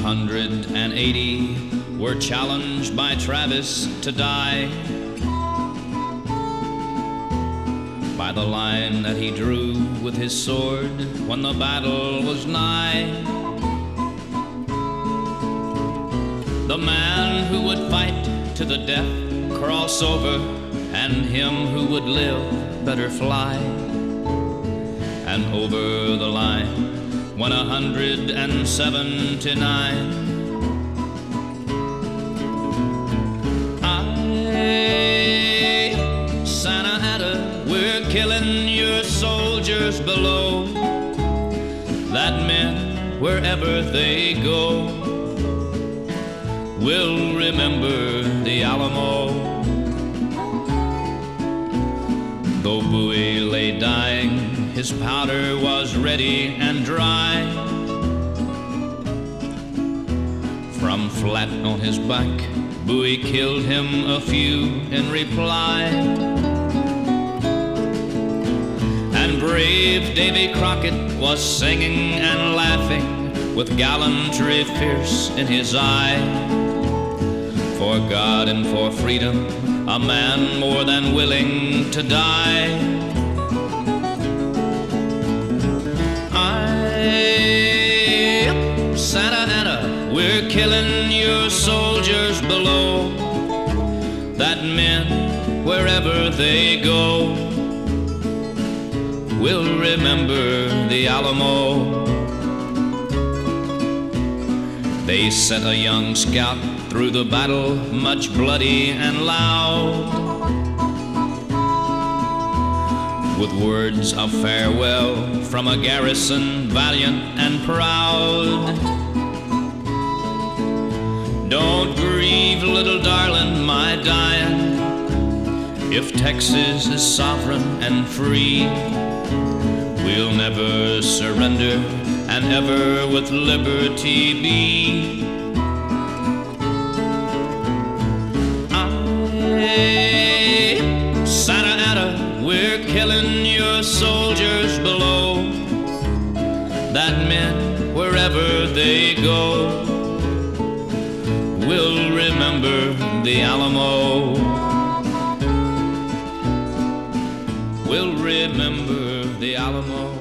180 were challenged by Travis to die by the line that he drew with his sword when the battle was nigh. The man who would fight to the death cross over, and him who would live better fly. And over the line went 179. Santa Anna, we're killing your soldiers below, that men, wherever they go, will remember the Alamo. Though Bowie lay dying, his powder was ready and dry. From flat on his back, Bowie killed him a few in reply. And brave Davy Crockett was singing and laughing, with gallantry fierce in his eye. For God and for freedom, a man more than willing to die. Santa Anna, we're killing your soldiers below, that men, wherever they go, will remember the Alamo. They sent a young scout through the battle, much bloody and loud, with words of farewell from a garrison valiant and proud. Don't grieve, little darling, my dying. If Texas is sovereign and free, we'll never surrender and ever with liberty be. Santa Anna, we're killing your soldiers below, that men, wherever they go, will remember the Alamo. Will remember the Alamo.